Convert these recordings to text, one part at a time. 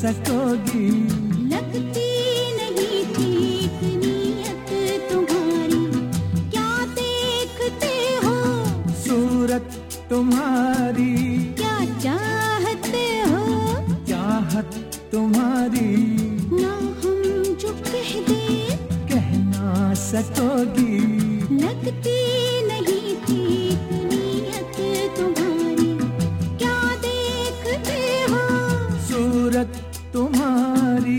सकोगी। लगती नहीं ठीक नीयत तुम्हारी, क्या देखते हो सूरत तुम्हारी, क्या चाहते हो चाहत तुम्हारी, ना हम जो कह दे कह ना सकोगी। लगती नहीं ठीक नीयत तुम्हारी, क्या देखते हो सूरत तुम्हारी।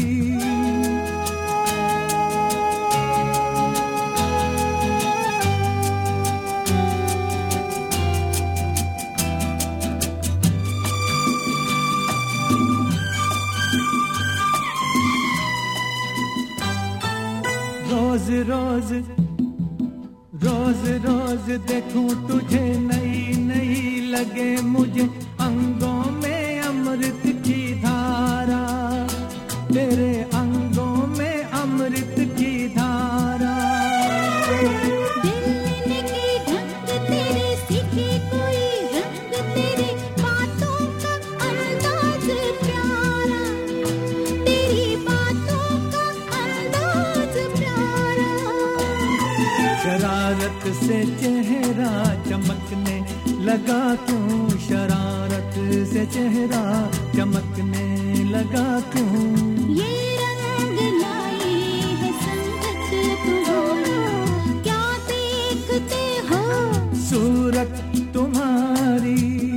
रोज रोज रोज रोज देखूं तुझे, नई नई लगे मुझे अंगों में अमृत की धारा, तेरे अंगों में अमृत की धारा। दिल के ढंग तेरे सीखे कोई रंग, तेरे बातों का अंदाज प्यारा, तेरी बातों का अंदाज प्यारा। शरारत से चेहरा चमकने लगा क्यों, शरारत से चेहरा चमकने लगा क्यों। ये रंग लाई है संगत तुम्हारी, क्या देखते हो सूरत तुम्हारी।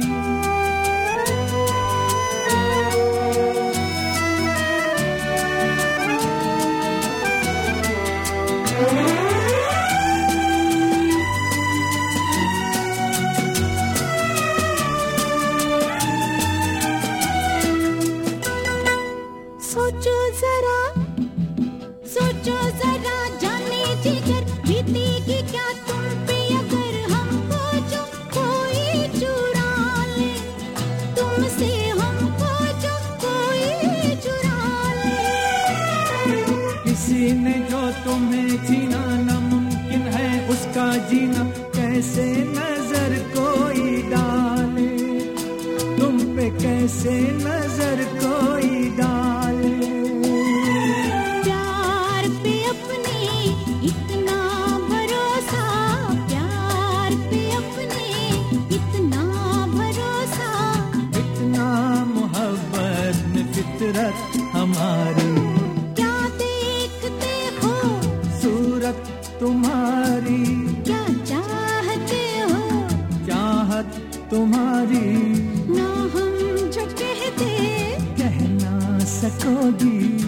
सोचो जरा, सोचो जरा जाने जिगर, बीतेगी क्या तुम पे अगर हमको जो कोई चुरा ले, तुमसे हमको जो कोई चुरा ले। किसी ने जो तुम्हें छीना नामुमकिन है उसका जीना, कैसे नजर कोई डाले, तुम पे कैसे नजर कोई डाले। प्यार पे अपने इतना भरोसा, प्यार पे अपने इतना भरोसा, इतना मोहब्बत में फितरत हमारी, क्या देखते हो सूरत तुम्हारी, क्या चाहते हो चाहत तुम्हारी, ना हम जो कहते कह ना सकोगी।